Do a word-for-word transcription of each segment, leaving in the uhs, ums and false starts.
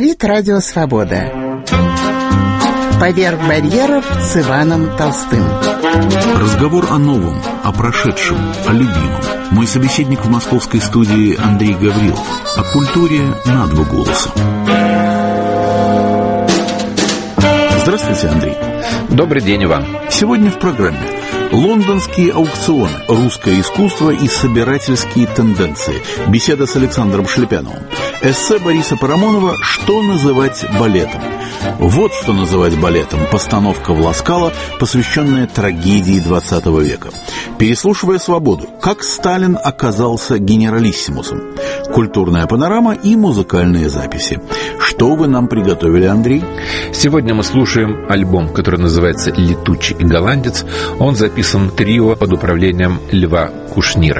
Говорит Радио Свобода. Поверх барьеров с Иваном Толстым. Разговор о новом, о прошедшем, о любимом. Мой собеседник в московской студии Андрей Гаврилов. О культуре на два голоса. Здравствуйте, Андрей. Добрый день, Иван. Сегодня в программе лондонские аукционы, русское искусство и собирательские тенденции. Беседа с Александром Шлепяновым. Эссе Бориса Парамонова «Что называть балетом?». Вот что называть балетом. Постановка в Ласкало, посвященная трагедии двадцатого века. Переслушивая «Свободу». Как Сталин оказался генералиссимусом. Культурная панорама и музыкальные записи. Что вы нам приготовили, Андрей? Сегодня мы слушаем альбом, который называется «Летучий голландец». Он записан трио под управлением Льва Кушнира.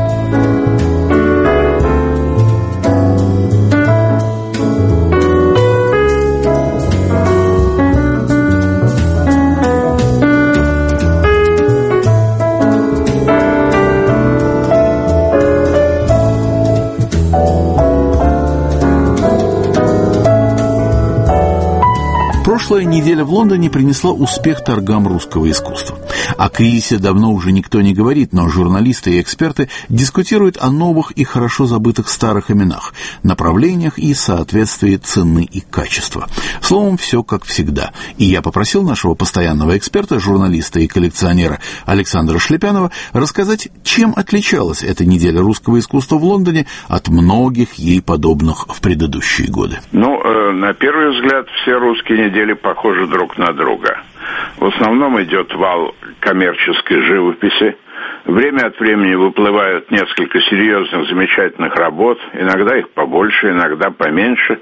Прошлая неделя в Лондоне принесла успех торгам русского искусства. О кризисе давно уже никто не говорит, но журналисты и эксперты дискутируют о новых и хорошо забытых старых именах, направлениях и соответствии цены и качества. Словом, все как всегда. И я попросил нашего постоянного эксперта, журналиста и коллекционера Александра Шлепянова рассказать, чем отличалась эта неделя русского искусства в Лондоне от многих ей подобных в предыдущие годы. Ну, э, на первый взгляд, все русские недели похожи друг на друга. В основном идет вал коммерческой живописи. Время от времени выплывают несколько серьезных, замечательных работ. Иногда их побольше, иногда поменьше.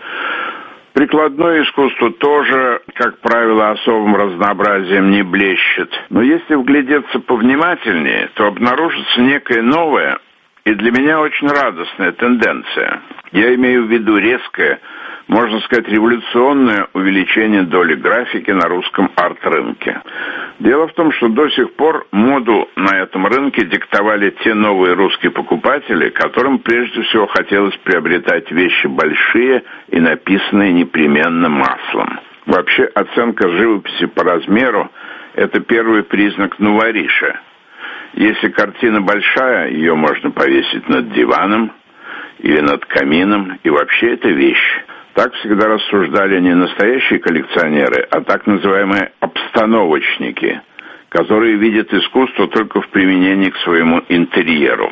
Прикладное искусство тоже, как правило, особым разнообразием не блещет. Но если вглядеться повнимательнее, то обнаружится некая новая и для меня очень радостная тенденция. Я имею в виду резкое, можно сказать, революционное увеличение доли графики на русском арт-рынке. Дело в том, что до сих пор моду на этом рынке диктовали те новые русские покупатели, которым прежде всего хотелось приобретать вещи большие и написанные непременно маслом. Вообще, оценка живописи по размеру – это первый признак новориша. Если картина большая, ее можно повесить над диваном или над камином, и вообще это вещь. Так всегда рассуждали не настоящие коллекционеры, а так называемые обстановочники, которые видят искусство только в применении к своему интерьеру.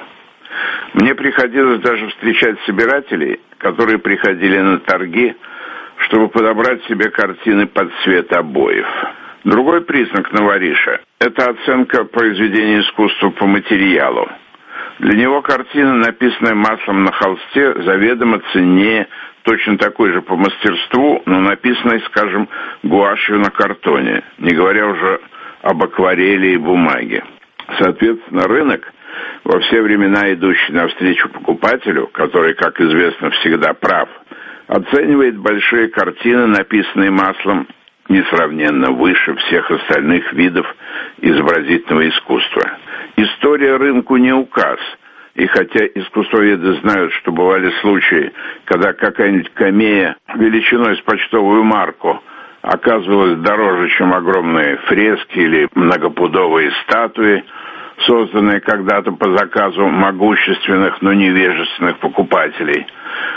Мне приходилось даже встречать собирателей, которые приходили на торги, чтобы подобрать себе картины под цвет обоев. Другой признак новориша – это оценка произведения искусства по материалу. Для него картина, написанная маслом на холсте, заведомо ценнее точно такой же по мастерству, но написанной, скажем, гуашью на картоне, не говоря уже об акварели и бумаге. Соответственно, рынок, во все времена идущий навстречу покупателю, который, как известно, всегда прав, оценивает большие картины, написанные маслом, несравненно выше всех остальных видов изобразительного искусства. История рынку не указ. И хотя искусствоведы знают, что бывали случаи, когда какая-нибудь камея величиной с почтовую марку оказывалась дороже, чем огромные фрески или многопудовые статуи, созданные когда-то по заказу могущественных, но невежественных покупателей.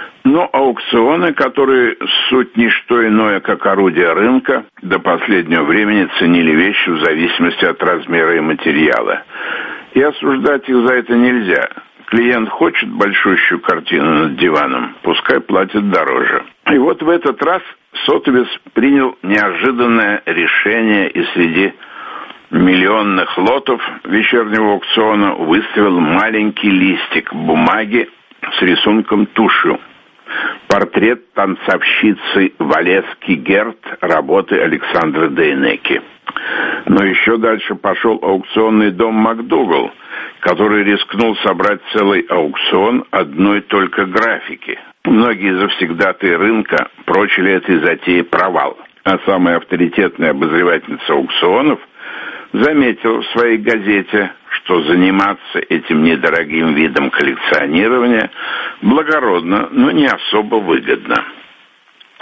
Но аукционы, которые суть не что иное, как орудие рынка, до последнего времени ценили вещи в зависимости от размера и материала. И осуждать их за это нельзя. Клиент хочет большущую картину над диваном, пускай платит дороже. И вот в этот раз Сотовис принял неожиданное решение и среди миллионных лотов вечернего аукциона выставил маленький листик бумаги с рисунком тушью. Портрет танцовщицы Валески Герт работы Александра Дейнеки. Но еще дальше пошел аукционный дом МакДугал, который рискнул собрать целый аукцион одной только графики. Многие завсегдатые рынка прочили этой затее провал. А самая авторитетная обозревательница аукционов заметил в своей газете, что заниматься этим недорогим видом коллекционирования благородно, но не особо выгодно.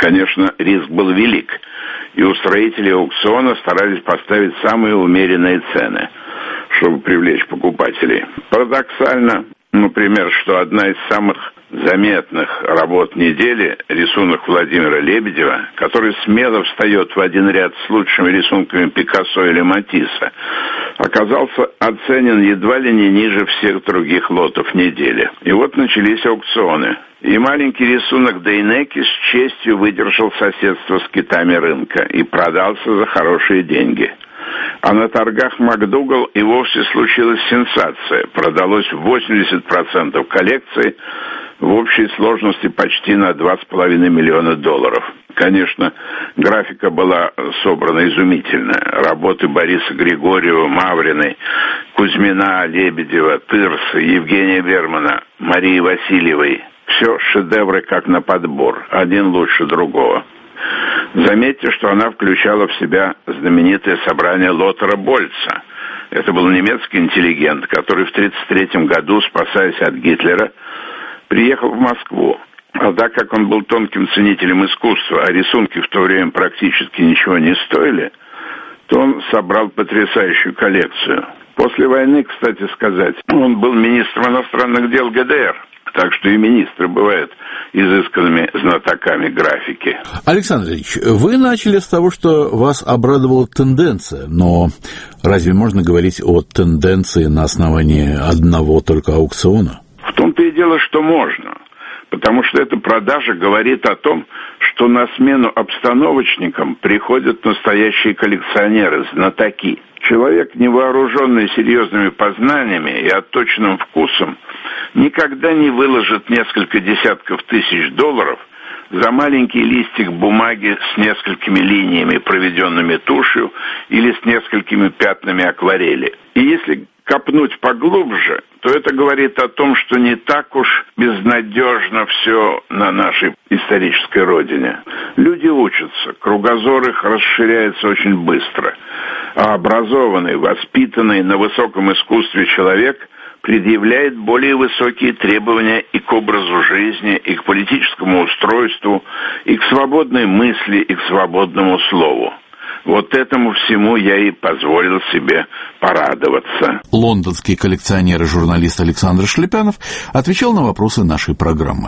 Конечно, риск был велик, и устроители аукциона старались поставить самые умеренные цены, чтобы привлечь покупателей. Парадоксально, например, что одна из самых заметных работ недели, рисунок Владимира Лебедева, который смело встает в один ряд с лучшими рисунками Пикассо или Матисса, оказался оценен едва ли не ниже всех других лотов недели. И вот начались аукционы. И маленький рисунок Дейнеки с честью выдержал соседство с китами рынка и продался за хорошие деньги. А на торгах МакДугал и вовсе случилась сенсация. Продалось восемьдесят процентов коллекции, в общей сложности почти на два с половиной миллиона долларов. Конечно, графика была собрана изумительная. Работы Бориса Григорьева, Мавриной, Кузьмина, Лебедева, Тырса, Евгения Бермана, Марии Васильевой. Все шедевры как на подбор, один лучше другого. Заметьте, что она включала в себя знаменитое собрание Лотера Больца. Это был немецкий интеллигент, который в тридцать третьем году, спасаясь от Гитлера, приехал в Москву. А так как он был тонким ценителем искусства, а рисунки в то время практически ничего не стоили, то он собрал потрясающую коллекцию. После войны, кстати сказать, он был министром иностранных дел ГДР. Так что и министры бывают изысканными знатоками графики. Александр Ильич, вы начали с того, что вас обрадовала тенденция, но разве можно говорить о тенденции на основании одного только аукциона? В том-то и дело, что можно. Потому что эта продажа говорит о том, что на смену обстановочникам приходят настоящие коллекционеры, знатоки. Человек, невооруженный серьезными познаниями и отточенным вкусом, никогда не выложит несколько десятков тысяч долларов за маленький листик бумаги с несколькими линиями, проведенными тушью, или с несколькими пятнами акварели. И если копнуть поглубже, то это говорит о том, что не так уж безнадежно все на нашей исторической родине. Люди учатся, кругозор их расширяется очень быстро, а образованный, воспитанный на высоком искусстве человек предъявляет более высокие требования и к образу жизни, и к политическому устройству, и к свободной мысли, и к свободному слову. Вот этому всему я и позволил себе порадоваться. Лондонский коллекционер и журналист Александр Шлепянов отвечал на вопросы нашей программы.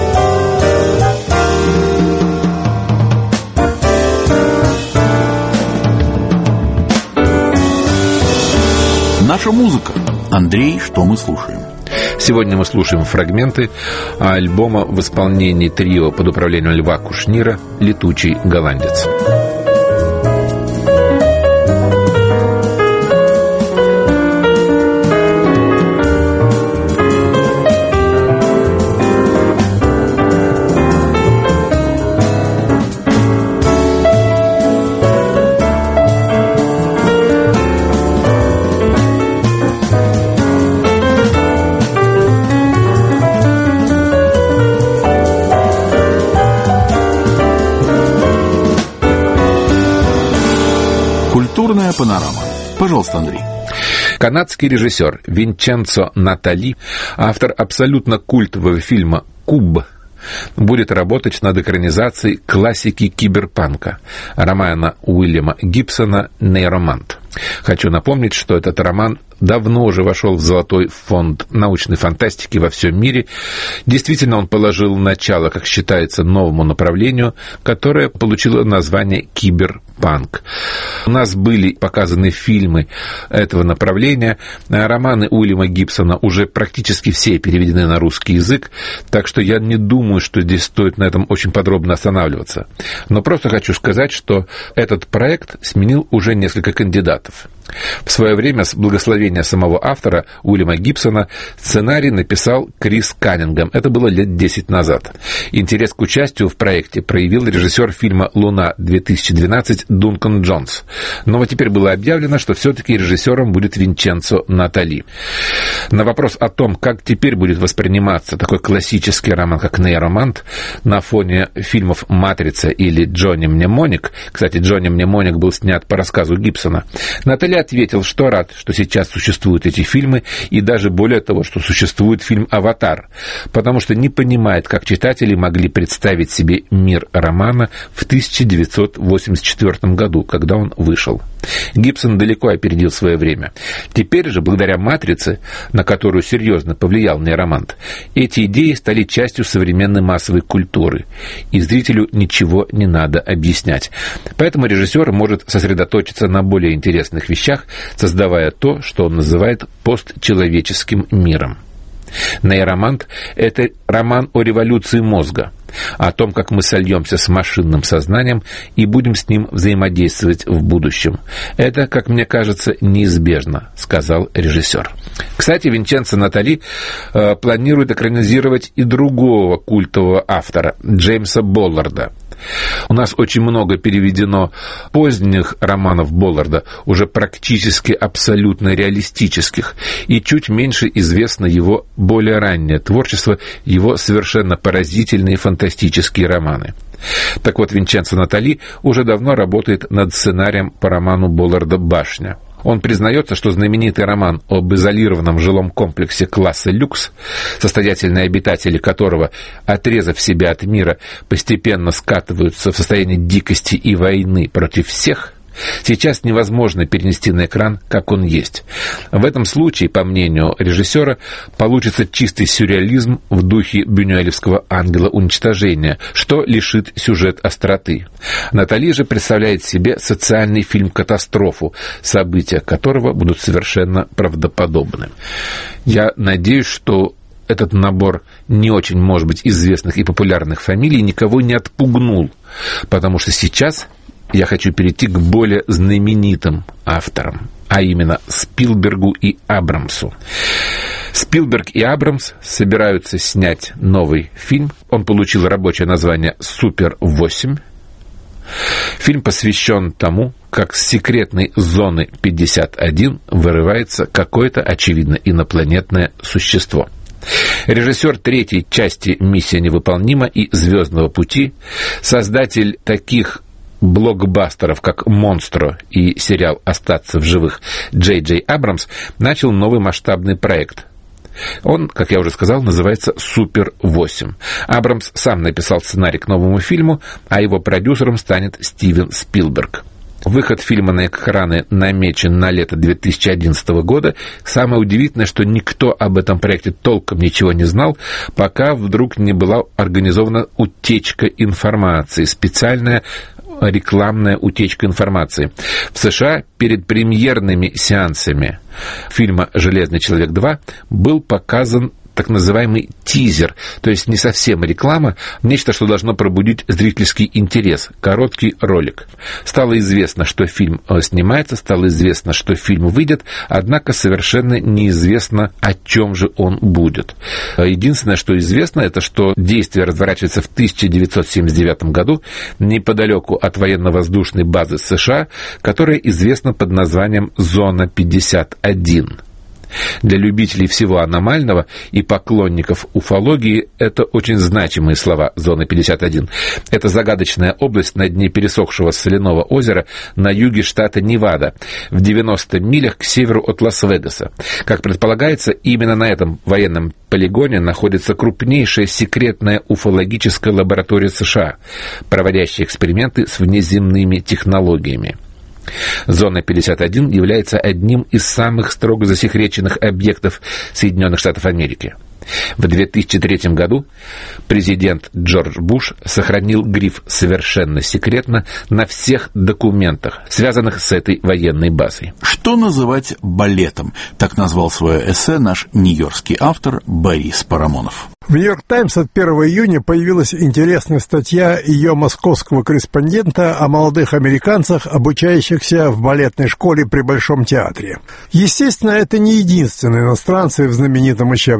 Наша музыка. Андрей, что мы слушаем? Сегодня мы слушаем фрагменты альбома в исполнении трио под управлением Льва Кушнира «Летучий голландец». Культурная панорама. Пожалуйста, Андрей. Канадский режиссер Винченцо Натали, автор абсолютно культового фильма «Куб», будет работать над экранизацией классики киберпанка, романа Уильяма Гибсона «Нейромант». Хочу напомнить, что этот роман давно уже вошел в золотой фонд научной фантастики во всем мире. Действительно, он положил начало, как считается, новому направлению, которое получило название киберпанк. У нас были показаны фильмы этого направления. Романы Уильяма Гибсона уже практически все переведены на русский язык, так что я не думаю, что здесь стоит на этом очень подробно останавливаться. Но просто хочу сказать, что этот проект сменил уже несколько кандидатов. В свое время, с благословения самого автора Уильяма Гибсона, сценарий написал Крис Каннингем. Это было лет десять назад. Интерес к участию в проекте проявил режиссер фильма «Луна-две тысячи двенадцать» Дункан Джонс. Но вот теперь было объявлено, что все-таки режиссером будет Винченцо Натали. На вопрос о том, как теперь будет восприниматься такой классический роман, как «Нейромант», на фоне фильмов «Матрица» или «Джонни Мнемоник», кстати, «Джонни Мнемоник» был снят по рассказу Гибсона, Натали ответил, что рад, что сейчас существуют эти фильмы, и даже более того, что существует фильм «Аватар», потому что не понимает, как читатели могли представить себе мир романа в тысяча девятьсот восемьдесят четвёртом году, когда он вышел. Гибсон далеко опередил свое время. Теперь же, благодаря «Матрице», на которую серьезно повлиял нейромант, эти идеи стали частью современной массовой культуры, и зрителю ничего не надо объяснять. Поэтому режиссер может сосредоточиться на более интересных вещах, создавая то, что он называет постчеловеческим миром. «Нейромант» — это роман о революции мозга, о том, как мы сольемся с машинным сознанием и будем с ним взаимодействовать в будущем. Это, как мне кажется, неизбежно, сказал режиссер. Кстати, Винченцо Натали э, планирует экранизировать и другого культового автора, Джеймса Болларда. У нас очень много переведено поздних романов Болларда, уже практически абсолютно реалистических, и чуть меньше известно его более раннее творчество, его совершенно поразительные фантастические романы. Так вот, Винченцо Натали уже давно работает над сценарием по роману Болларда «Башня». Он признается, что знаменитый роман об изолированном жилом комплексе класса люкс, состоятельные обитатели которого, отрезав себя от мира, постепенно скатываются в состояние дикости и войны против всех, сейчас невозможно перенести на экран, как он есть. В этом случае, по мнению режиссера, получится чистый сюрреализм в духе бюнюэлевского «Ангела уничтожения», что лишит сюжет остроты. Натали же представляет себе социальный фильм-катастрофу, события которого будут совершенно правдоподобны. Я надеюсь, что этот набор не очень, может быть, известных и популярных фамилий никого не отпугнул, потому что сейчас я хочу перейти к более знаменитым авторам, а именно Спилбергу и Абрамсу. Спилберг и Абрамс собираются снять новый фильм. Он получил рабочее название «Супер восемь». Фильм посвящен тому, как с секретной зоны пятьдесят один вырывается какое-то, очевидно, инопланетное существо. Режиссер третьей части «Миссия невыполнима» и «Звездного пути», создатель таких блокбастеров, как «Монстро» и сериал «Остаться в живых» Джей Джей Абрамс, начал новый масштабный проект. Он, как я уже сказал, называется «Супер восемь». Абрамс сам написал сценарий к новому фильму, а его продюсером станет Стивен Спилберг. Выход фильма на экраны намечен на лето две тысячи одиннадцатого года. Самое удивительное, что никто об этом проекте толком ничего не знал, пока вдруг не была организована утечка информации, специальная рекламная утечка информации. В США перед премьерными сеансами фильма «Железный человек два» был показан так называемый тизер, то есть не совсем реклама, нечто, что должно пробудить зрительский интерес, короткий ролик. Стало известно, что фильм снимается, стало известно, что фильм выйдет, однако совершенно неизвестно, о чем же он будет. Единственное, что известно, это что действие разворачивается в тысяча девятьсот семьдесят девятом году неподалеку от военно-воздушной базы США, которая известна под названием «Зона пятьдесят один». Для любителей всего аномального и поклонников уфологии это очень значимые слова «Зона пятьдесят один». Это загадочная область на дне пересохшего соляного озера на юге штата Невада, в девяноста милях к северу от Лас-Вегаса. Как предполагается, именно на этом военном полигоне находится крупнейшая секретная уфологическая лаборатория США, проводящая эксперименты с внеземными технологиями. Зона пятьдесят один является одним из самых строго засекреченных объектов Соединенных Штатов Америки. В две тысячи третьем году президент Джордж Буш сохранил гриф «Совершенно секретно» на всех документах, связанных с этой военной базой. Что называть балетом? Так назвал свое эссе наш нью-йоркский автор Борис Парамонов. В «Нью-Йорк Таймс» от первого июня появилась интересная статья ее московского корреспондента о молодых американцах, обучающихся в балетной школе при Большом театре. Естественно, это не единственные иностранцы в знаменитом учебном заведении.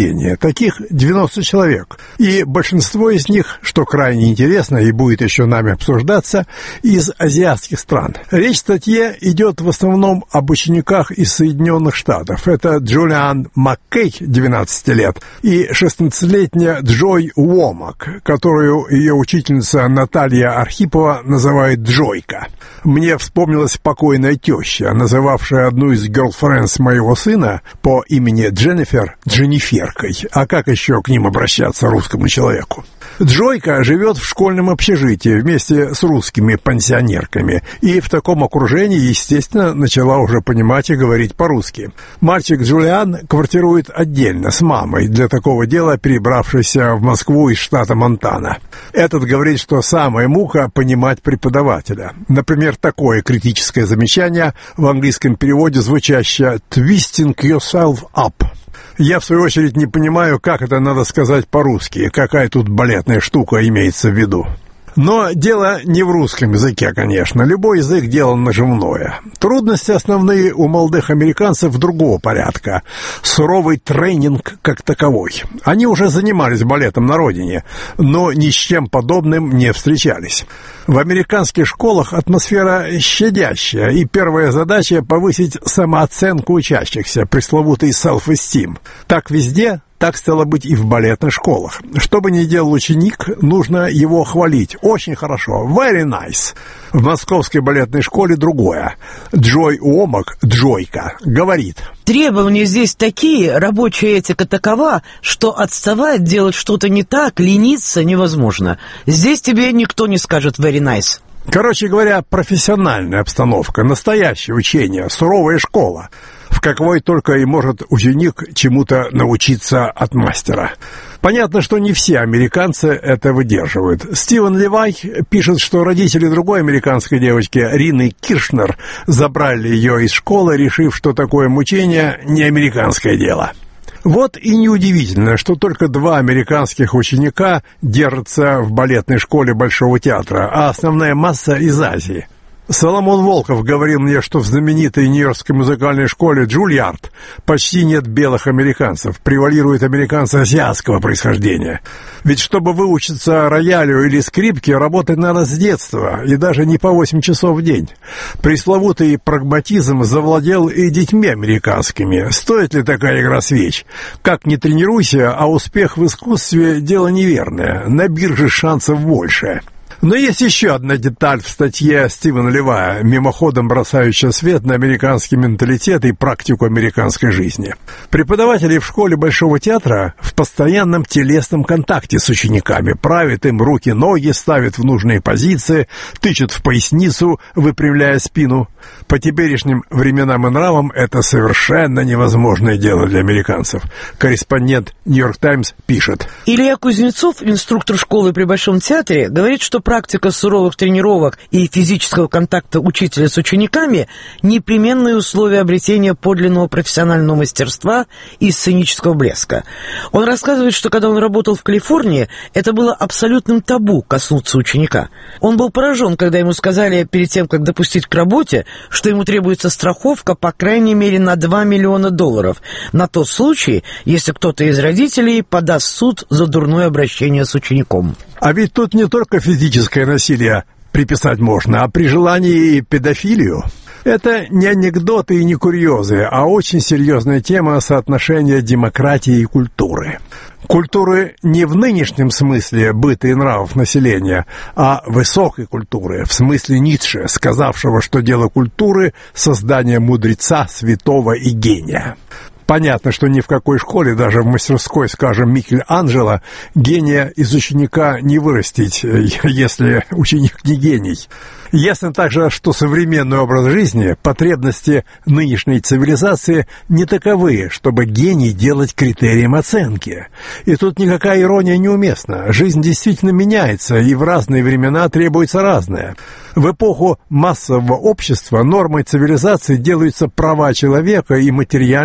заведение. Таких девяносто человек. И большинство из них, что крайне интересно и будет еще нами обсуждаться, из азиатских стран. Речь в статье идет в основном об учениках из Соединенных Штатов. Это Джулиан Маккей, двенадцать лет, и шестнадцатилетняя Джой Уомак, которую ее учительница Наталья Архипова называет Джойка. Мне вспомнилась покойная теща, называвшая одну из герлфрендс моего сына по имени Дженнифер Дженниферкой. А как еще к ним обращаться русскому человеку? Джойка живет в школьном общежитии вместе с русскими пенсионерками, и в таком окружении, естественно, начала уже понимать и говорить по-русски. Мальчик Джулиан квартирует отдельно с мамой, для такого дела перебравшейся в Москву из штата Монтана. Этот говорит, что самая мука — понимать преподавателя. Например, такое критическое замечание в английском переводе, звучащее «twisting yourself up». Я, в свою очередь, не понимаю, как это надо сказать по-русски, какая тут балетная штука имеется в виду. Но дело не в русском языке, конечно. Любой язык — дело наживное. Трудности основные у молодых американцев другого порядка. Суровый тренинг как таковой. Они уже занимались балетом на родине, но ни с чем подобным не встречались. В американских школах атмосфера щадящая, и первая задача — повысить самооценку учащихся, пресловутый self-esteem. Так везде, так стало быть и в балетных школах. Что бы ни делал ученик, нужно его хвалить. Очень хорошо. Very nice. В московской балетной школе другое. Джой Уомак, Джойка, говорит: требования здесь такие, рабочая этика такова, что отставать, делать что-то не так, лениться невозможно. Здесь тебе никто не скажет very nice. Короче говоря, профессиональная обстановка, настоящее учение, суровая школа, в какой только и может ученик чему-то научиться от мастера. Понятно, что не все американцы это выдерживают. Стивен Левай пишет, что родители другой американской девочки, Рины Киршнер, забрали ее из школы, решив, что такое мучение не американское дело. Вот и неудивительно, что только два американских ученика держатся в балетной школе Большого театра, а основная масса из Азии. Соломон Волков говорил мне, что в знаменитой нью-йоркской музыкальной школе Джульярд почти нет белых американцев, превалируют американцы азиатского происхождения. Ведь чтобы выучиться роялю или скрипке, работать надо с детства, и даже не по восемь часов в день. Пресловутый прагматизм завладел и детьми американскими. Стоит ли такая игра свеч? Как ни тренируйся, а успех в искусстве — дело неверное, на бирже шансов больше. Но есть еще одна деталь в статье Стивена Левая, мимоходом бросающая свет на американский менталитет и практику американской жизни. Преподаватели в школе Большого театра в постоянном телесном контакте с учениками, правят им руки-ноги, ставят в нужные позиции, тычут в поясницу, выпрямляя спину. По теперешним временам и нравам это совершенно невозможное дело для американцев. Корреспондент «Нью-Йорк Таймс» пишет: Илья Кузнецов, инструктор школы при Большом театре, говорит, что практика суровых тренировок и физического контакта учителя с учениками – непременные условия обретения подлинного профессионального мастерства и сценического блеска. Он рассказывает, что когда он работал в Калифорнии, это было абсолютным табу коснуться ученика. Он был поражен, когда ему сказали перед тем, как допустить к работе, что ему требуется страховка по крайней мере на два миллиона долларов, на тот случай, если кто-то из родителей подаст в суд за дурное обращение с учеником. А ведь тут не только физическое насилие приписать можно, а при желании и педофилию. Это не анекдоты и не курьезы, а очень серьезная тема соотношения демократии и культуры. Культуры не в нынешнем смысле быта и нравов населения, а высокой культуры, в смысле Ницше, сказавшего, что дело культуры — создание мудреца, святого и гения. Понятно, что ни в какой школе, даже в мастерской, скажем, Микеланджело, гения из ученика не вырастить, если ученик не гений. Ясно также, что современный образ жизни, потребности нынешней цивилизации не таковы, чтобы гений делать критерием оценки. И тут никакая ирония неуместна. Жизнь действительно меняется, и в разные времена требуется разное. В эпоху массового общества нормой цивилизации делаются права человека и материальное благополучие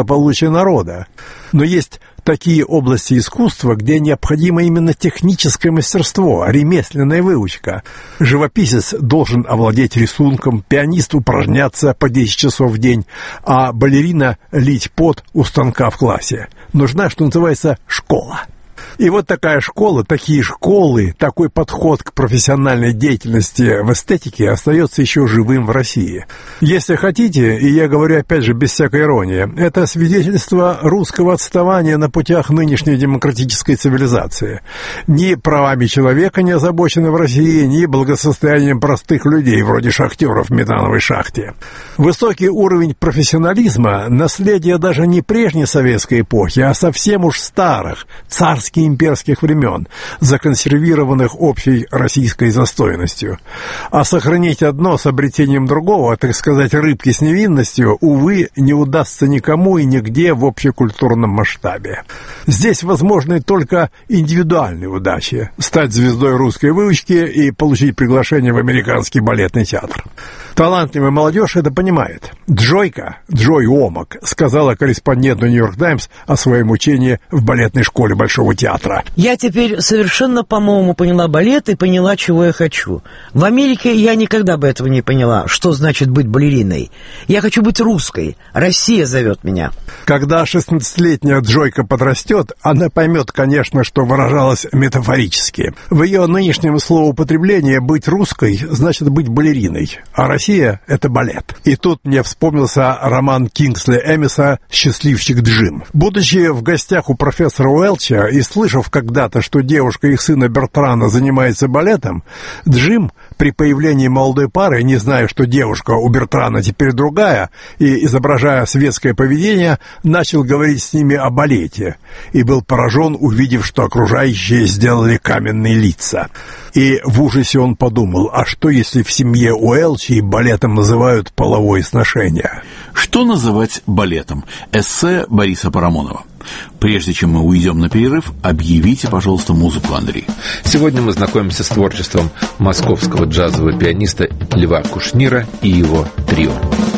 благополучия народа. Но есть такие области искусства, где необходимо именно техническое мастерство, ремесленная выучка. Живописец должен овладеть рисунком, пианист упражняться по десять часов в день, а балерина лить пот у станка в классе. Нужна, что называется, школа. И вот такая школа, такие школы, такой подход к профессиональной деятельности в эстетике остается еще живым в России. Если хотите, и я говорю опять же без всякой иронии, это свидетельство русского отставания на путях нынешней демократической цивилизации. Ни правами человека не озабочены в России, ни благосостоянием простых людей, вроде шахтеров в метановой шахте. Высокий уровень профессионализма – наследие даже не прежней советской эпохи, а совсем уж старых, царских имперских времен, законсервированных общей российской застойностью. А сохранить одно с обретением другого, так сказать, рыбки с невинностью, увы, не удастся никому и нигде в общекультурном масштабе. Здесь возможны только индивидуальные удачи – стать звездой русской выучки и получить приглашение в американский балетный театр. Талантливая молодежь это понимает. Джойка, Джой Уомак, сказала корреспонденту «Нью-Йорк Таймс» о своем учении в балетной школе Большого театра. Я теперь совершенно, по-моему, поняла балет и поняла, чего я хочу. В Америке я никогда бы этого не поняла, что значит быть балериной. Я хочу быть русской. Россия зовет меня. Когда шестнадцатилетняя Джойка подрастет, она поймет, конечно, что выражалась метафорически. В ее нынешнем словоупотреблении быть русской значит быть балериной, а Россия — это балет. И тут мне вспомнился роман Кингсли Эмиса «Счастливчик Джим». Будучи в гостях у профессора Уэлча и слышав когда-то, что девушка их сына Бертрана занимается балетом, Джим при появлении молодой пары, не зная, что девушка у Бертрана теперь другая, и изображая светское поведение, начал говорить с ними о балете, и был поражен, увидев, что окружающие сделали каменные лица. И в ужасе он подумал, а что если в семье Уэлчи балетом называют половое сношение? Что называть балетом? Эссе Бориса Парамонова. Прежде чем мы уйдем на перерыв, объявите, пожалуйста, музыку, Андрей. Сегодня мы знакомимся с творчеством московского джазового пианиста Льва Кушнира и его трио.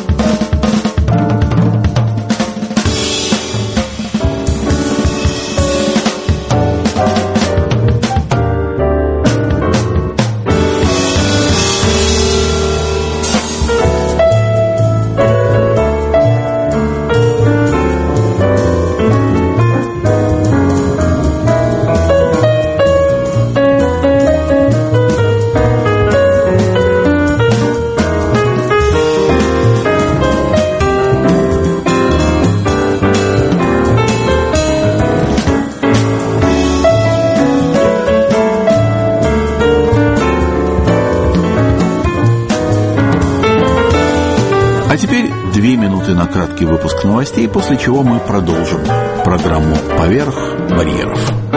На краткий выпуск новостей, после чего мы продолжим программу «Поверх барьеров».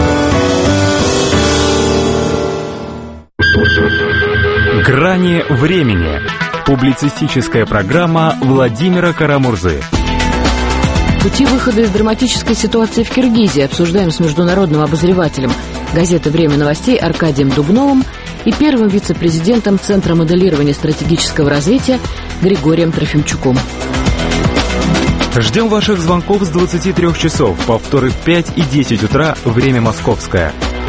«Грани времени». Публицистическая программа Владимира Карамурзы. Пути выхода из драматической ситуации в Киргизии обсуждаем с международным обозревателем газеты «Время новостей» Аркадием Дубновым и первым вице-президентом Центра моделирования стратегического развития Григорием Трофимчуком. Ждем ваших звонков с двадцати трёх часов, повторы в пять и десять утра, время московское.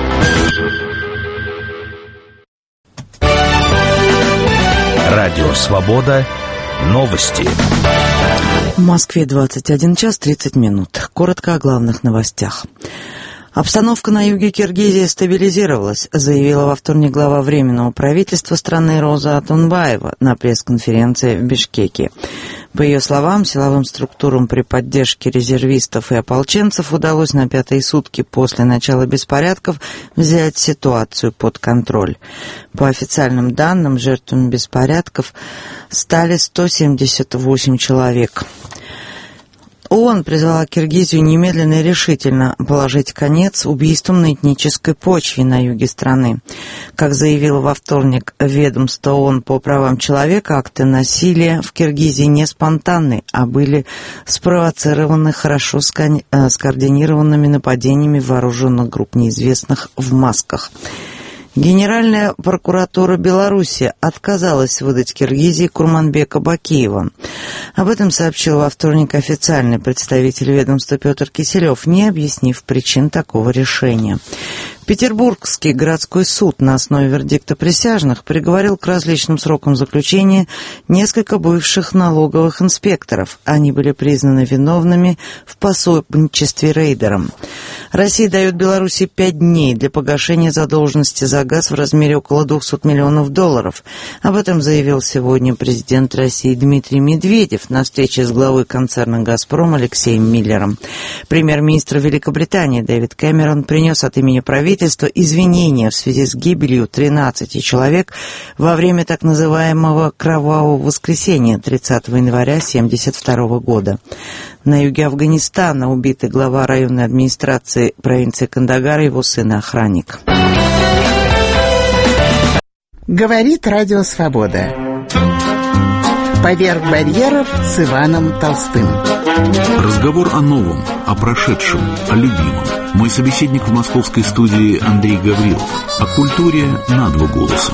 Радио «Свобода». Новости. В Москве двадцать один час тридцать минут. Коротко о главных новостях. Обстановка на юге Киргизии стабилизировалась, заявила во вторник глава Временного правительства страны Роза Атунбаева на пресс-конференции в Бишкеке. По ее словам, силовым структурам при поддержке резервистов и ополченцев удалось на пятые сутки после начала беспорядков взять ситуацию под контроль. По официальным данным, жертвами беспорядков стали сто семьдесят восемь человек. ООН призвала Киргизию немедленно и решительно положить конец убийствам на этнической почве на юге страны. Как заявило во вторник ведомство ООН по правам человека, акты насилия в Киргизии не спонтанны, а были спровоцированы хорошо скоординированными нападениями вооруженных групп неизвестных в масках. Генеральная прокуратура Беларуси отказалась выдать Киргизии Курманбека Бакиева. Об этом сообщил во вторник официальный представитель ведомства Петр Киселев, не объяснив причин такого решения. Петербургский городской суд на основе вердикта присяжных приговорил к различным срокам заключения несколько бывших налоговых инспекторов. Они были признаны виновными в пособничестве рейдерам. Россия дает Беларуси пять дней для погашения задолженности за газ в размере около двухсот миллионов долларов. Об этом заявил сегодня президент России Дмитрий Медведев на встрече с главой концерна «Газпром» Алексеем Миллером. Премьер-министр Великобритании Дэвид Кэмерон принес от имени правительства извинения в связи с гибелью тринадцати человек во время так называемого «Кровавого воскресенья» тридцатого января тысяча девятьсот семьдесят второго года. На юге Афганистана убитый глава районной администрации провинции Кандагар и его сын и охранник. Говорит Радио Свобода. Поверх барьеров с Иваном Толстым. Разговор о новом, о прошедшем, о любимом. Мой собеседник в московской студии Андрей Гаврилов. О культуре на два голоса.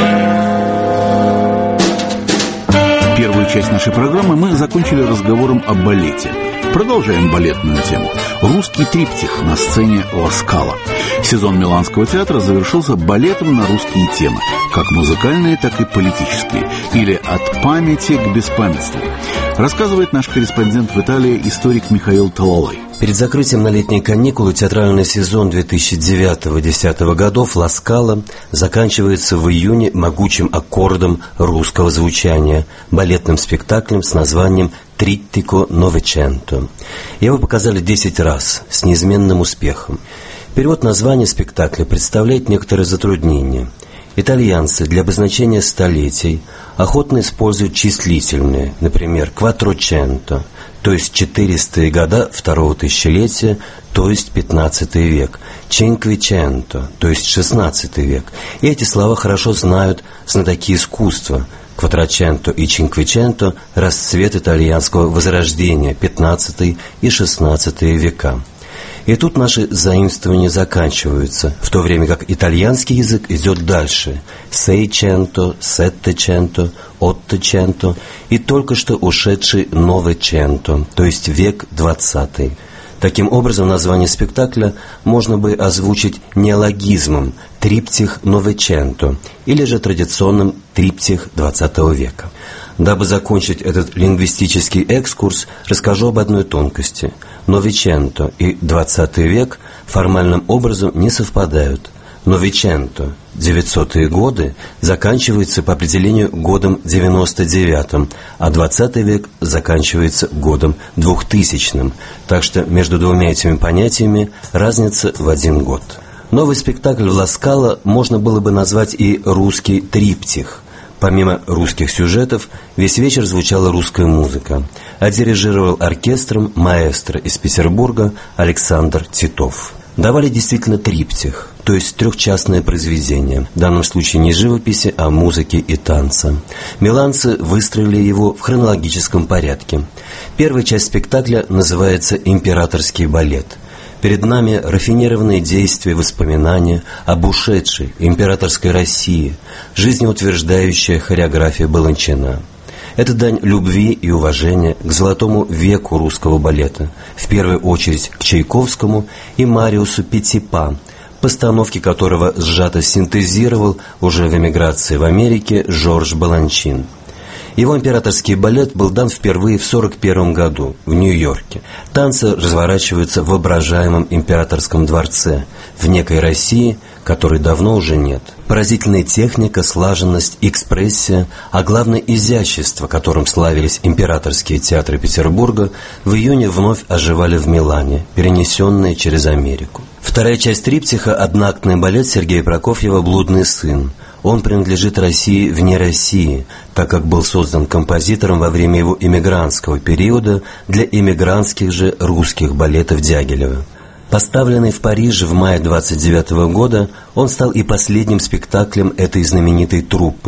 Первую часть нашей программы мы закончили разговором о балете. Продолжаем балетную тему. Русский триптих на сцене Ла Скала. Сезон Миланского театра завершился балетом на русские темы, как музыкальные, так и политические, или «От памяти к беспамятству», рассказывает наш корреспондент в Италии, историк Михаил Талалай. Перед закрытием на летние каникулы театральный сезон две тысячи девятого — две тысячи десятого годов «Ла Скала» заканчивается в июне могучим аккордом русского звучания, балетным спектаклем с названием «Триттико Новеченто». Его показали десять раз с неизменным успехом. Перевод названия спектакля представляет некоторые затруднения. Итальянцы для обозначения столетий охотно используют числительные, например, «кватроченто», то есть четыристые года второго тысячелетия, то есть пятнадцатый век, «чинквиченто», то есть шестнадцатый век. И эти слова хорошо знают знатоки искусства. Кватроченто и чинквиченто – расцвет итальянского возрождения, пятнадцатый и шестнадцатый века. И тут наши заимствования заканчиваются, в то время как итальянский язык идет дальше. Сейченто, сеттеченто, отточенто и только что ушедший новеченто, то есть век двадцатый. Таким образом, название спектакля можно бы озвучить неологизмом «триптих новеченто» или же традиционным «триптих двадцатого века». Дабы закончить этот лингвистический экскурс, расскажу об одной тонкости. Новеченто и двадцатый век формальным образом не совпадают. Новеченто, девятисотые годы, заканчивается по определению годом девяносто девятым, а двадцатый век заканчивается годом двухтысячным. Так что между двумя этими понятиями разница в один год. Новый спектакль в Ла Скала можно было бы назвать и «русский триптих». Помимо русских сюжетов, весь вечер звучала русская музыка, а дирижировал оркестром маэстро из Петербурга Александр Титов. Давали действительно триптих, то есть трехчастное произведение, в данном случае не живописи, а музыки и танца. Миланцы выстроили его в хронологическом порядке. Первая часть спектакля называется «Императорский балет». Перед нами рафинированные действия, воспоминания об ушедшей императорской России, жизнеутверждающая хореография Баланчина. Это дань любви и уважения к золотому веку русского балета, в первую очередь к Чайковскому и Мариусу Петипа, постановки которого сжато синтезировал уже в эмиграции в Америке Жорж Баланчин. Его императорский балет был дан впервые в сорок первом году в Нью-Йорке. Танцы разворачиваются в воображаемом императорском дворце, в некой России, которой давно уже нет. Поразительная техника, слаженность, экспрессия, а главное изящество, которым славились императорские театры Петербурга, в июне вновь оживали в Милане, перенесенные через Америку. Вторая часть триптиха – одноактный балет Сергея Прокофьева «Блудный сын». Он принадлежит России вне России, так как был создан композитором во время его эмигрантского периода для эмигрантских же русских балетов Дягилева. Поставленный в Париже в мае двадцать девятого года, он стал и последним спектаклем этой знаменитой труппы.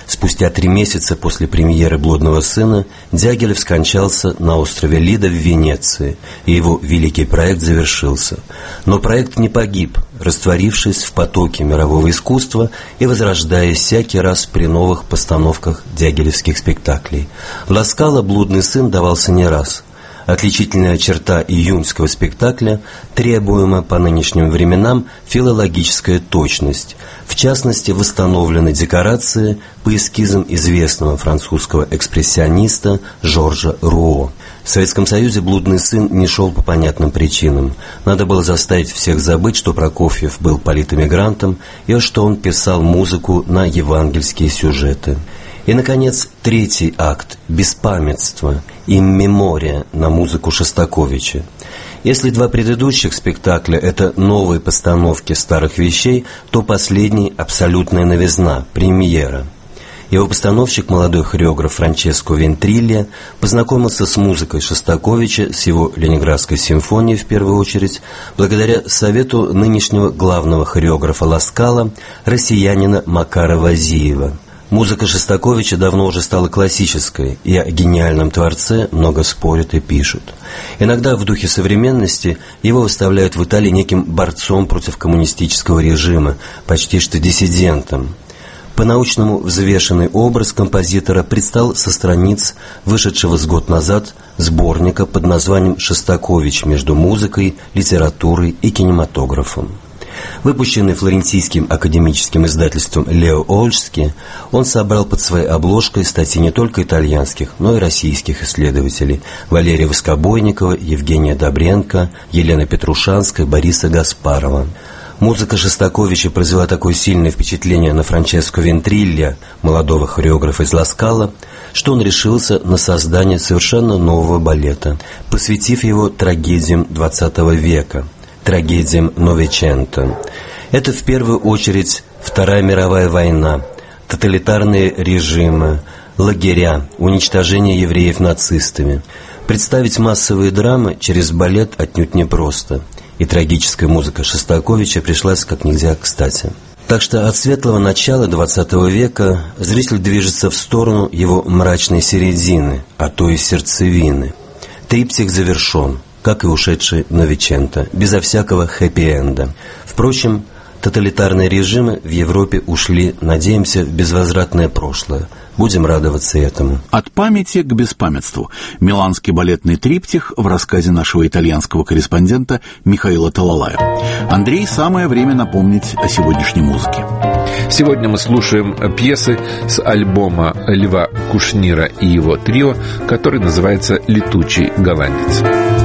Спустя три месяца после премьеры «Блудного сына» Дягилев скончался на острове Лида в Венеции, и его великий проект завершился. Но проект не погиб, растворившись в потоке мирового искусства и возрождаясь всякий раз при новых постановках дягилевских спектаклей. «Ла Скала» «Блудный сын» давался не раз. Отличительная черта июньского спектакля – требуемая по нынешним временам филологическая точность. В частности, восстановлены декорации по эскизам известного французского экспрессиониста Жоржа Руо. В Советском Союзе «Блудный сын» не шел по понятным причинам. Надо было заставить всех забыть, что Прокофьев был политэмигрантом и что он писал музыку на евангельские сюжеты. И, наконец, третий акт «Беспамятство» и «Мемория» на музыку Шостаковича. Если два предыдущих спектакля – это новые постановки старых вещей, то последний – абсолютная новизна, премьера. Его постановщик, молодой хореограф Франческо Вентрилья, познакомился с музыкой Шостаковича, с его Ленинградской симфонией в первую очередь, благодаря совету нынешнего главного хореографа «Ла Скала», россиянина Макара Вазиева. Музыка Шостаковича давно уже стала классической, и о гениальном творце много спорят и пишут. Иногда в духе современности его выставляют в Италии неким борцом против коммунистического режима, почти что диссидентом. По-научному взвешенный образ композитора предстал со страниц вышедшего с год назад сборника под названием «Шостакович между музыкой, литературой и кинематографом». Выпущенный флорентийским академическим издательством Лео Ольски, он собрал под своей обложкой статьи не только итальянских, но и российских исследователей: Валерия Воскобойникова, Евгения Добренко, Елены Петрушанской, Бориса Гаспарова. Музыка Шостаковича произвела такое сильное впечатление на Франческо Вентрилья, молодого хореографа из «Ла Скала», что он решился на создание совершенно нового балета, посвятив его трагедиям двадцатого века, трагедиям Новеченто. Это в первую очередь Вторая мировая война, тоталитарные режимы, лагеря, уничтожение евреев нацистами. Представить массовые драмы через балет отнюдь непросто, и трагическая музыка Шостаковича пришлась как нельзя кстати. Так что от светлого начала двадцатого века зритель движется в сторону его мрачной середины, а то и сердцевины. Триптих завершен, как и ушедший Новеченто, безо всякого хэппи-энда. Впрочем, тоталитарные режимы в Европе ушли, надеемся, в безвозвратное прошлое. Будем радоваться этому. От памяти к беспамятству. Миланский балетный триптих в рассказе нашего итальянского корреспондента Михаила Талалая. Андрей, самое время напомнить о сегодняшней музыке. Сегодня мы слушаем пьесы с альбома Льва Кушнира и его трио, который называется «Летучий голландец».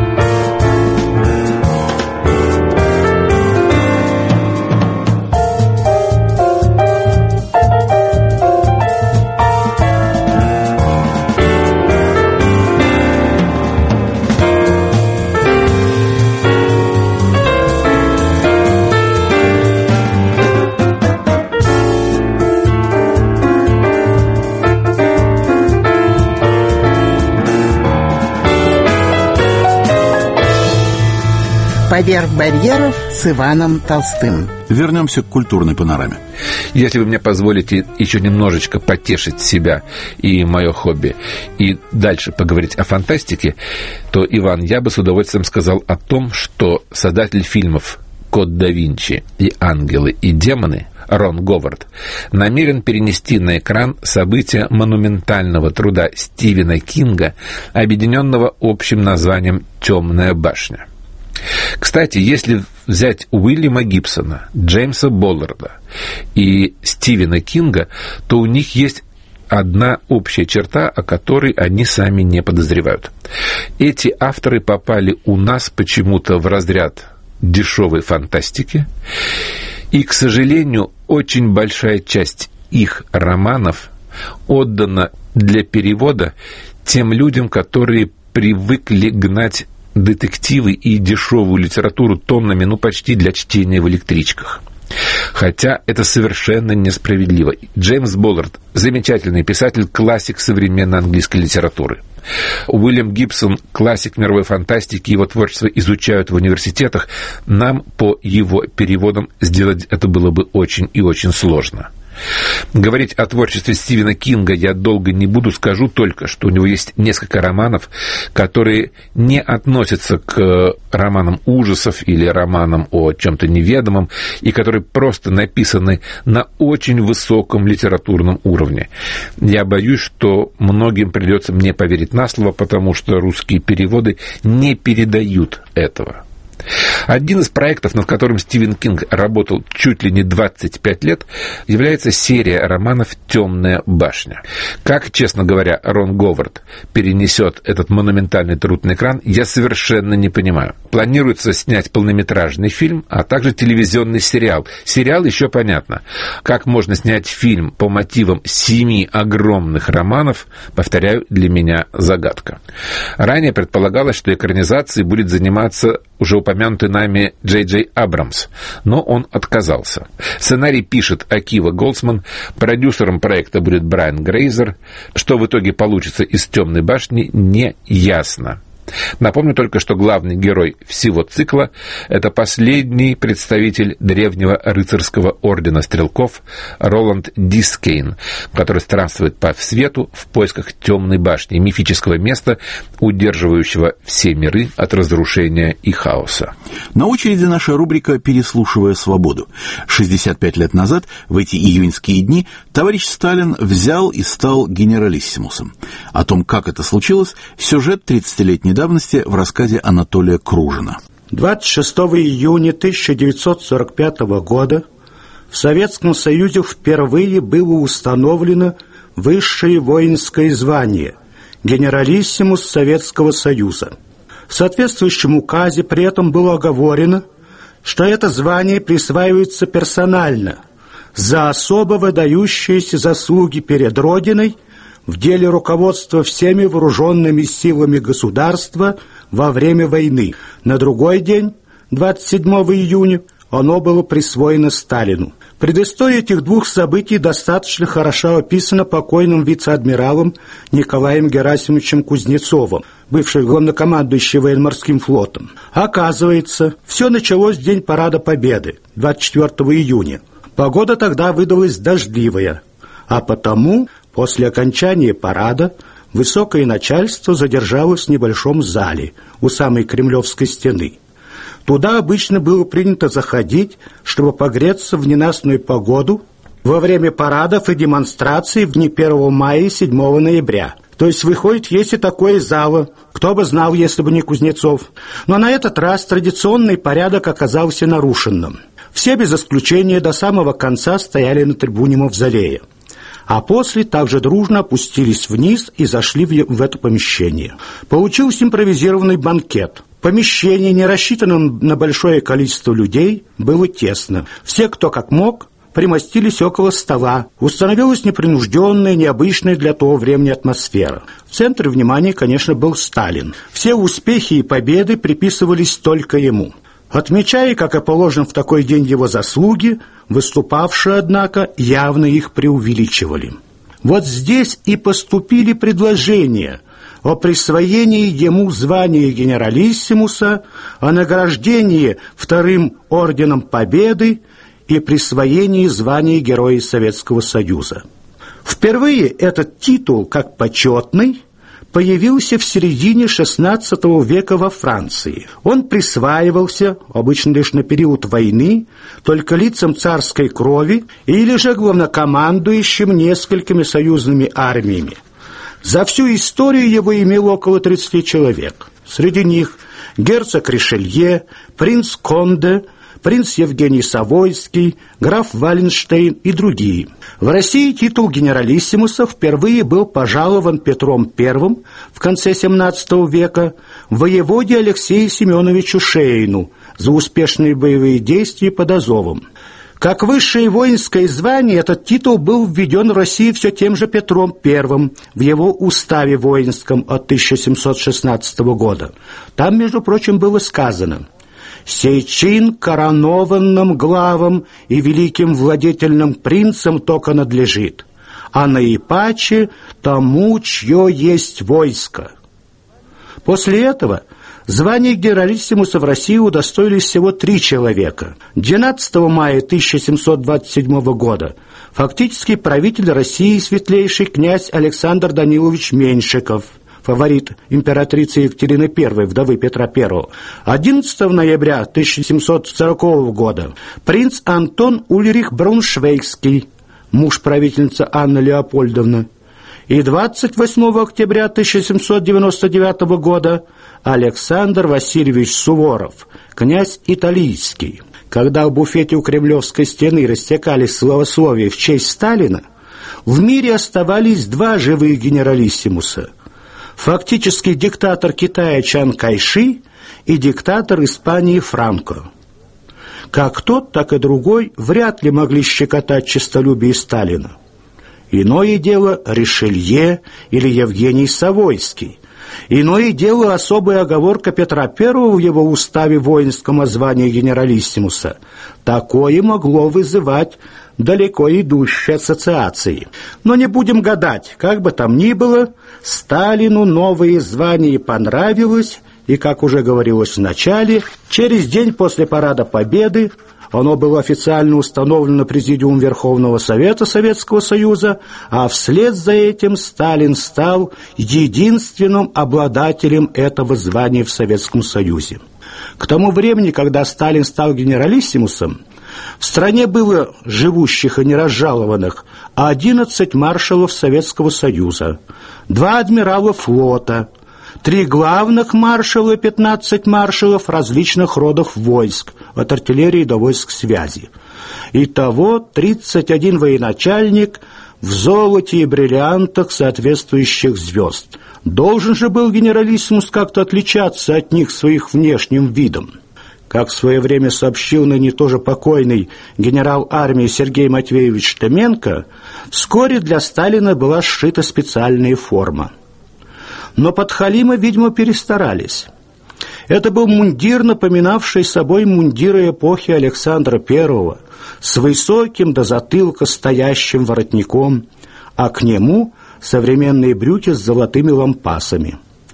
«Поверх барьеров» с Иваном Толстым. Вернемся к культурной панораме. Если вы мне позволите еще немножечко потешить себя и мое хобби, и дальше поговорить о фантастике, то, Иван, я бы с удовольствием сказал о том, что создатель фильмов «Код да Винчи» и «Ангелы и демоны» Рон Говард намерен перенести на экран события монументального труда Стивена Кинга, объединенного общим названием «Темная башня». Кстати, если взять Уильяма Гибсона, Джеймса Болларда и Стивена Кинга, то у них есть одна общая черта, о которой они сами не подозревают. Эти авторы попали у нас почему-то в разряд дешевой фантастики, и, к сожалению, очень большая часть их романов отдана для перевода тем людям, которые привыкли гнать детективы и дешевую литературу тоннами, ну, почти для чтения в электричках. Хотя это совершенно несправедливо. Джеймс Боллард – замечательный писатель, классик современной английской литературы. Уильям Гибсон – классик мировой фантастики, его творчество изучают в университетах. Нам по его переводам сделать это было бы очень и очень сложно. Говорить о творчестве Стивена Кинга я долго не буду, скажу только, что у него есть несколько романов, которые не относятся к романам ужасов или романам о чем-то неведомом, и которые просто написаны на очень высоком литературном уровне. Я боюсь, что многим придется мне поверить на слово, потому что русские переводы не передают этого. Один из проектов, над которым Стивен Кинг работал чуть ли не двадцать пять лет, является серия романов «Темная башня». Как, честно говоря, Рон Говард перенесет этот монументальный труд на экран, я совершенно не понимаю. Планируется снять полнометражный фильм, а также телевизионный сериал. Сериал еще понятно. Как можно снять фильм по мотивам семи огромных романов, повторяю, для меня загадка. Ранее предполагалось, что экранизацией будет заниматься уже упомянутый нами Джей Джей Абрамс, но он отказался. Сценарий пишет Акива Голдсман, продюсером проекта будет Брайан Грейзер. Что в итоге получится из «Темной башни», не ясно. Напомню только, что главный герой всего цикла — это последний представитель древнего рыцарского ордена стрелков Роланд Дискейн, который странствует по свету в поисках Темной башни, мифического места, удерживающего все миры от разрушения и хаоса. На очереди наша рубрика «Переслушивая свободу». шестьдесят пять лет назад, в эти июньские дни, товарищ Сталин взял и стал генералиссимусом. О том, как это случилось, сюжет тридцатилетней давности в рассказе Анатолия Кружина. двадцать шестого июня тысяча девятьсот сорок пятого года в Советском Союзе впервые было установлено высшее воинское звание – генералиссимус Советского Союза. В соответствующем указе при этом было оговорено, что это звание присваивается персонально за особо выдающиеся заслуги перед Родиной в деле руководства всеми вооруженными силами государства во время войны. На другой день, двадцать седьмого июня, оно было присвоено Сталину. Предыстория этих двух событий достаточно хорошо описана покойным вице-адмиралом Николаем Герасимовичем Кузнецовым, бывший главнокомандующий военно-морским флотом. Оказывается, все началось в день Парада Победы, двадцать четвёртого июня. Погода тогда выдалась дождливая, а потому после окончания парада высокое начальство задержалось в небольшом зале у самой Кремлевской стены. Туда обычно было принято заходить, чтобы погреться в ненастную погоду во время парадов и демонстраций в дни первого мая и седьмого ноября. То есть, выходит, есть и такое зало. Кто бы знал, если бы не Кузнецов. Но на этот раз традиционный порядок оказался нарушенным. Все без исключения до самого конца стояли на трибуне Мавзолея. А после также дружно опустились вниз и зашли в, в это помещение. Получился импровизированный банкет. Помещение, не рассчитанное на большое количество людей, было тесно. Все, кто как мог, примостились около стола. Установилась непринужденная, необычная для того времени атмосфера. В центре внимания, конечно, был Сталин. Все успехи и победы приписывались только ему. Отмечая, как и положено в такой день, его заслуги, выступавшие, однако, явно их преувеличивали. Вот здесь и поступили предложения о присвоении ему звания генералиссимуса, о награждении вторым орденом Победы и присвоении звания Героя Советского Союза. Впервые этот титул, как почетный, появился в середине шестнадцатого века во Франции. Он присваивался, обычно лишь на период войны, только лицам царской крови или же главнокомандующим несколькими союзными армиями. За всю историю его имело около тридцати человек. Среди них герцог Ришелье, принц Конде, принц Евгений Савойский, граф Валенштейн и другие. В России титул генералиссимуса впервые был пожалован Петром Первым в конце семнадцатого века воеводе Алексею Семеновичу Шейну за успешные боевые действия под Азовом. Как высшее воинское звание, этот титул был введен в Россию все тем же Петром Первым в его уставе воинском от тысяча семьсот шестнадцатого года. Там, между прочим, было сказано: «Сей чин коронованным главам и великим владетельным принцам только надлежит, а наипаче тому, чье есть войско». После этого Звание генералиссимуса в России удостоились всего три человека. двенадцатого мая тысяча семьсот двадцать седьмого года фактически правитель России светлейший князь Александр Данилович Меньшиков, фаворит императрицы Екатерины Первой, вдовы Петра Первого. одиннадцатого ноября тысяча семьсот сорокового года принц Антон Ульрих Брауншвейгский, муж правительницы Анны Леопольдовны. И двадцать восьмого октября тысяча семьсот девяносто девятого года Александр Васильевич Суворов, князь Италийский. Когда в буфете у Кремлевской стены растекались словословия в честь Сталина, в мире оставались два живых генералиссимуса. Фактически диктатор Китая Чан Кайши и диктатор Испании Франко. Как тот, так и другой вряд ли могли щекотать честолюбие Сталина. Иное дело Ришелье или Евгений Савойский. Иное дело особая оговорка Петра Первого в его уставе воинском о звании генералиссимуса. Такое могло вызывать далеко идущие ассоциации. Но не будем гадать, как бы там ни было, Сталину новое звание понравилось, и, как уже говорилось в начале, через день после Парада Победы оно было официально установлено Президиумом Верховного Совета Советского Союза, а вслед за этим Сталин стал единственным обладателем этого звания в Советском Союзе. К тому времени, когда Сталин стал генералиссимусом, в стране было живущих и неразжалованных одиннадцать маршалов Советского Союза, два адмирала флота, три главных маршала, пятнадцать маршалов различных родов войск, от артиллерии до войск связи. Итого тридцать один военачальник в золоте и бриллиантах соответствующих звезд. Должен же был генералиссимус как-то отличаться от них своих внешним видом. Как в свое время сообщил ныне тоже покойный генерал армии Сергей Матвеевич Штеменко, вскоре для Сталина была сшита специальная форма. Но подхалимы, видимо, перестарались. Это был мундир, напоминавший собой мундиры эпохи Александра Первого, с высоким до затылка стоящим воротником, а к нему современные брюки с золотыми лампасами.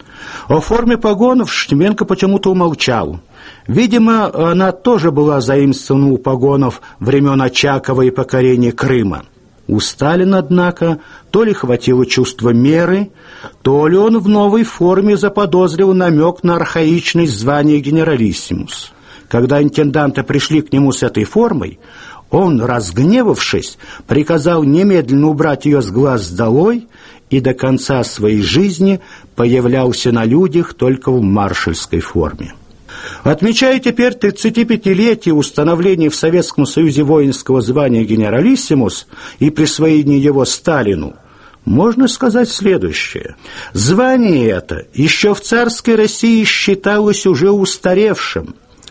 О форме погонов Штеменко почему-то умолчал. Видимо, она тоже была заимствована у погонов времен Очакова и покорения Крыма. У Сталина, однако, то ли хватило чувства меры, то ли он в новой форме заподозрил намек на архаичность звания генералиссимус. Когда интенданты пришли к нему с этой формой, он, разгневавшись, приказал немедленно убрать ее с глаз долой и до конца своей жизни появлялся на людях только в маршальской форме. Отмечая теперь тридцатипятилетие установления в Советском Союзе воинского звания генералиссимус и присвоения его Сталину, можно сказать следующее. Звание это еще в царской России считалось уже устаревшим,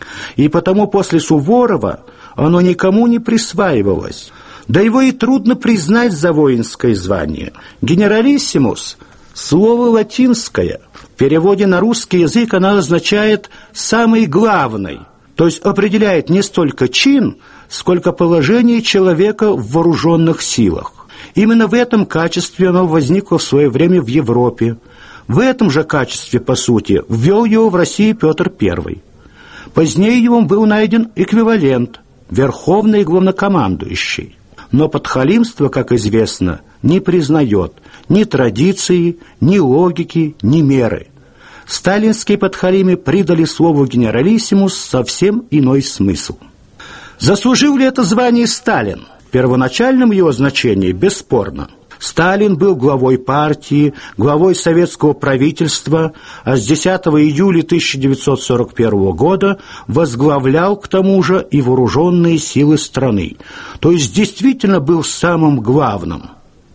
и потому после Суворова оно никому не присваивалось. Да его и трудно признать за воинское звание. Генералиссимус – слово латинское. В переводе на русский язык оно означает «самый главный», то есть определяет не столько чин, сколько положение человека в вооруженных силах. Именно в этом качестве оно возникло в свое время в Европе. В этом же качестве, по сути, ввел его в России Петр Первый. Позднее ему был найден эквивалент – верховный главнокомандующий. Но подхалимство, как известно, не признает ни традиции, ни логики, ни меры. Сталинские подхалимы придали слову генералиссимус совсем иной смысл. Заслужил ли это звание Сталин? В первоначальном его значении бесспорно. Сталин был главой партии, главой советского правительства, а с десятого июля тысяча девятьсот сорок первого года возглавлял к тому же и вооруженные силы страны, то есть действительно был самым главным.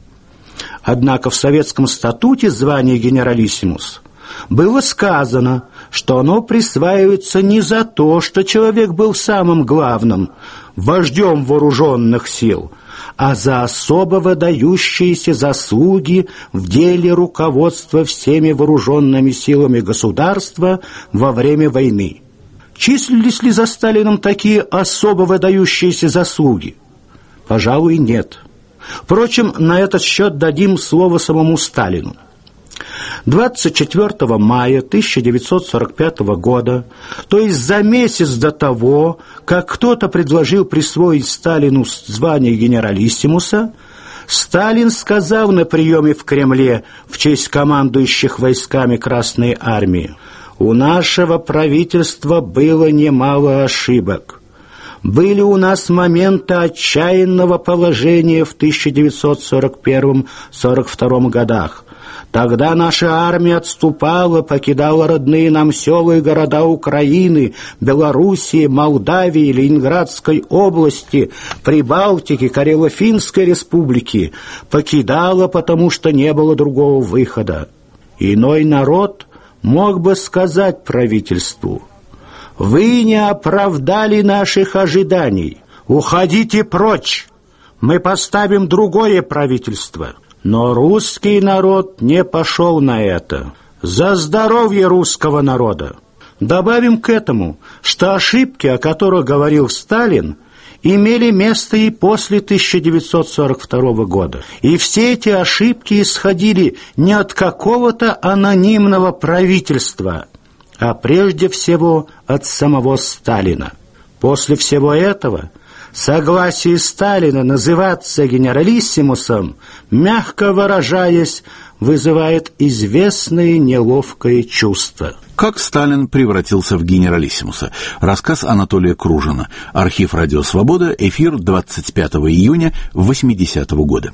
Однако в советском статуте звания генералиссимус было сказано, что оно присваивается не за то, что человек был самым главным, вождем вооруженных сил, а за особо выдающиеся заслуги в деле руководства всеми вооруженными силами государства во время войны. Числились ли за Сталином такие особо выдающиеся заслуги? Пожалуй, нет. Впрочем, на этот счет дадим слово самому Сталину. двадцать четвёртого мая тысяча девятьсот сорок пятого года, то есть за месяц до того, как кто-то предложил присвоить Сталину звание генералиссимуса, Сталин сказал на приеме в Кремле в честь командующих войсками Красной Армии: «У нашего правительства было немало ошибок. Были у нас моменты отчаянного положения в тысяча девятьсот сорок первом — сорок втором годах. Тогда наша армия отступала, покидала родные нам села и города Украины, Белоруссии, Молдавии, Ленинградской области, Прибалтики, Карело-Финской республики. Покидала, потому что не было другого выхода. Иной народ мог бы сказать правительству: вы не оправдали наших ожиданий, уходите прочь, мы поставим другое правительство». Но русский народ не пошел на это. За здоровье русского народа! Добавим к этому, что ошибки, о которых говорил Сталин, имели место и после тысяча девятьсот сорок второго года. И все эти ошибки исходили не от какого-то анонимного правительства, а прежде всего от самого Сталина. После всего этого согласие Сталина называться генералиссимусом, мягко выражаясь, вызывает известное неловкое чувство. Как Сталин превратился в генералиссимуса? Рассказ Анатолия Кружина. Архив «Радио Свобода», эфир двадцать пятого июня восьмидесятого года.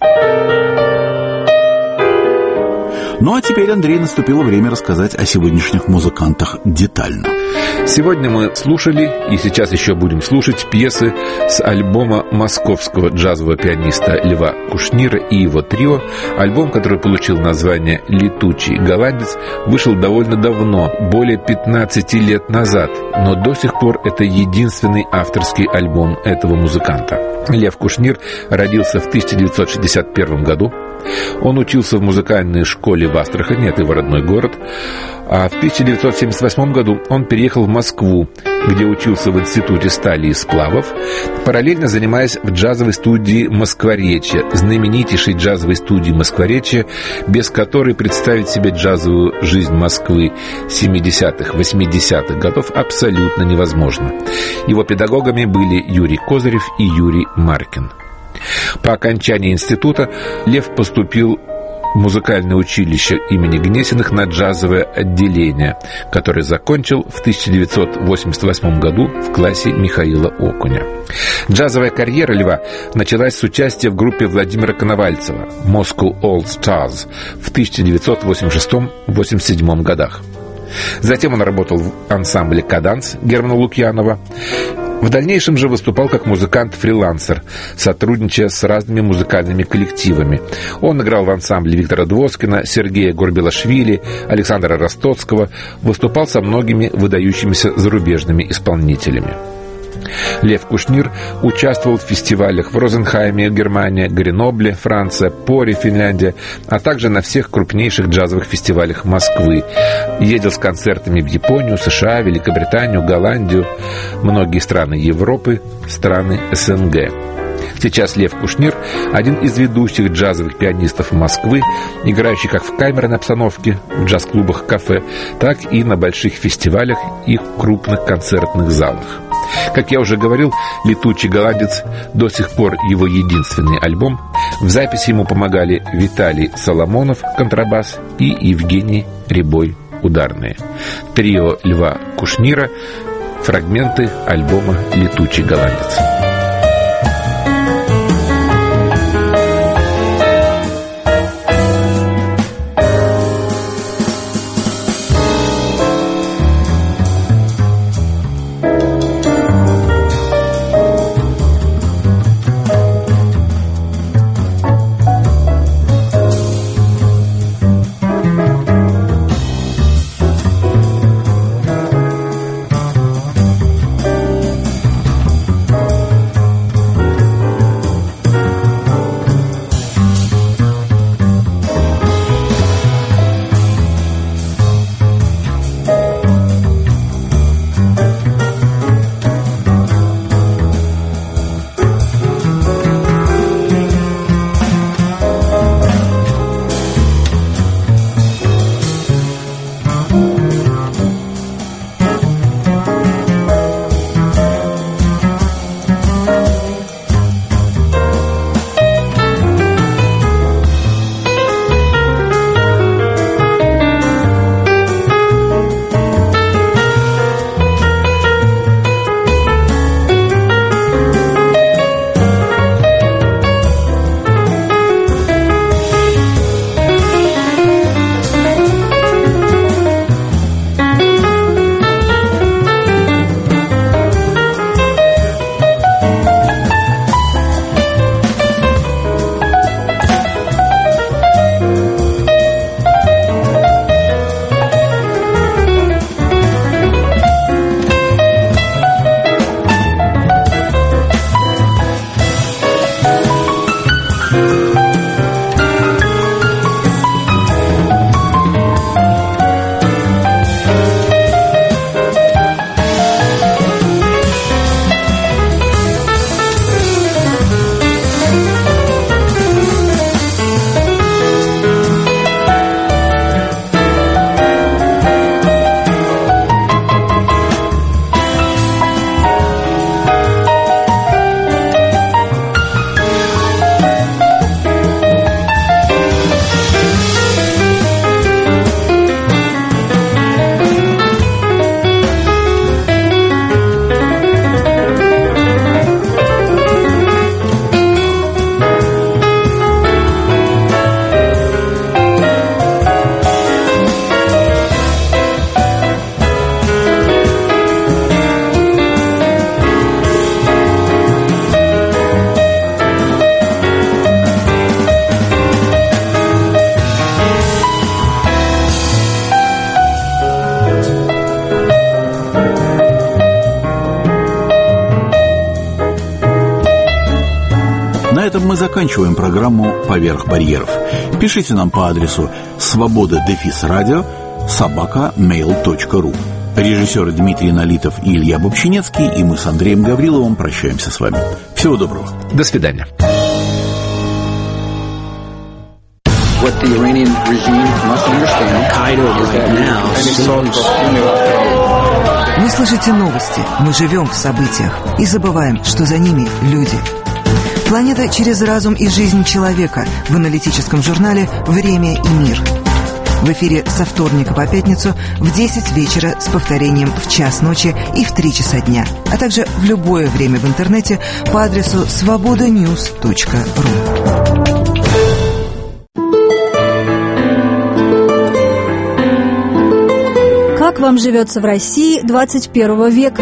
Ну а теперь, Андрей, наступило время рассказать о сегодняшних музыкантах детально. Сегодня мы слушали, и сейчас еще будем слушать, пьесы с альбома московского джазового пианиста Льва Кушнира и его трио. Альбом, который получил название «Летучий голландец», вышел довольно давно, более пятнадцати лет назад, но до сих пор это единственный авторский альбом этого музыканта. Лев Кушнир родился в тысяча девятьсот шестьдесят первом году. Он учился в музыкальной школе в Астрахани, это его родной город. А в тысяча девятьсот семьдесят восьмом году он переехал в Москву, где учился в Институте стали и сплавов, параллельно занимаясь в джазовой студии «Москворечье», знаменитейшей джазовой студии «Москворечье», без которой представить себе джазовую жизнь Москвы семидесятых, восьмидесятых годов абсолютно невозможно. Его педагогами были Юрий Козырев и Юрий Маркин. По окончании института Лев поступил в музыкальное училище имени Гнесиных на джазовое отделение, которое закончил в тысяча девятьсот восемьдесят восьмом году в классе Михаила Окуня. Джазовая карьера Льва началась с участия в группе Владимира Коновальцева «Moscow All Stars» в тысяча девятьсот восемьдесят шестом — восемьдесят седьмом годах. Затем он работал в ансамбле «Каданс» Германа Лукьянова. В дальнейшем же выступал как музыкант-фрилансер, сотрудничая с разными музыкальными коллективами. Он играл в ансамбле Виктора Двоскина, Сергея Горбелашвили, Александра Ростоцкого, выступал со многими выдающимися зарубежными исполнителями. Лев Кушнир участвовал в фестивалях в Розенхайме, Германия, Гренобле, Франция, Поре, Финляндия, а также на всех крупнейших джазовых фестивалях Москвы. Ездил с концертами в Японию, США, Великобританию, Голландию, многие страны Европы, страны СНГ. Сейчас Лев Кушнир – один из ведущих джазовых пианистов Москвы, играющий как в камерной обстановке, в джаз-клубах, кафе, так и на больших фестивалях и в крупных концертных залах. Как я уже говорил, «Летучий голландец» до сих пор его единственный альбом. В записи ему помогали Виталий Соломонов, контрабас, и Евгений Рябой, ударные. Трио Льва Кушнира, фрагменты альбома «Летучий голландец». заканчиваем программу «Поверх барьеров». Пишите нам по адресу свобода дефис радио собака мейл точка ру. Режиссеры Дмитрий Налитов и Илья Бобчинецкий, и мы с Андреем Гавриловым прощаемся с вами. Всего доброго. До свидания. What the Iranian regime must understand is that now Вы слышите новости, мы живем в событиях и забываем, что за ними люди. Планета через разум и жизнь человека в аналитическом журнале «Время и мир». В эфире со вторника по пятницу в десять вечера с повторением в час ночи и в три часа дня, а также в любое время в интернете по адресу свобода ньюс точка ру. Как вам живется в России двадцать первого века?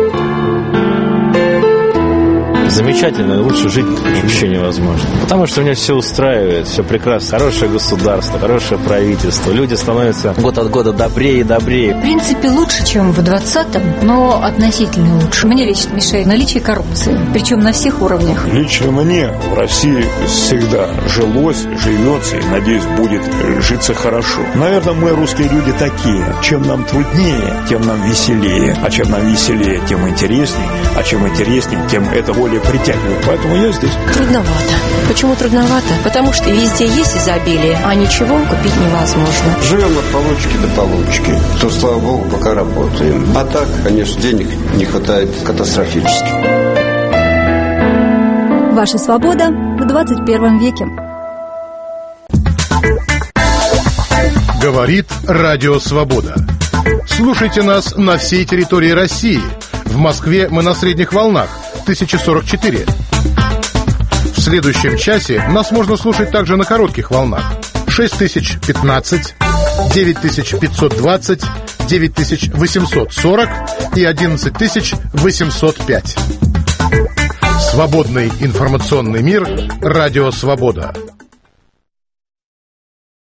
Замечательно, лучше жить вообще невозможно. Потому что у меня все устраивает, все прекрасно. Хорошее государство, хорошее правительство. Люди становятся год от года добрее и добрее. В принципе, лучше, чем в двадцатом, но относительно лучше. Мне лично мешает наличие коррупции, причем на всех уровнях. Лично мне в России всегда жилось, живется и, надеюсь, будет житься хорошо. Наверное, мы, русские люди, такие. Чем нам труднее, тем нам веселее. А чем нам веселее, тем интереснее. А чем интереснее, тем это более притягивает. Поэтому я здесь. Трудновато. Почему трудновато? Потому что везде есть изобилие, а ничего купить невозможно. Живем от получки до получки. То, слава богу, пока работаем. А так, конечно, денег не хватает катастрофически. Ваша свобода в двадцать первом веке. Говорит Радио Свобода. Слушайте нас на всей территории России. В Москве мы на средних волнах тысяча сорок четыре. В следующем часе нас можно слушать также на коротких волнах шесть тысяч пятнадцать, девять тысяч пятьсот двадцать, девять тысяч восемьсот сорок и одиннадцать тысяч восемьсот пять. Свободный информационный мир. Радио Свобода.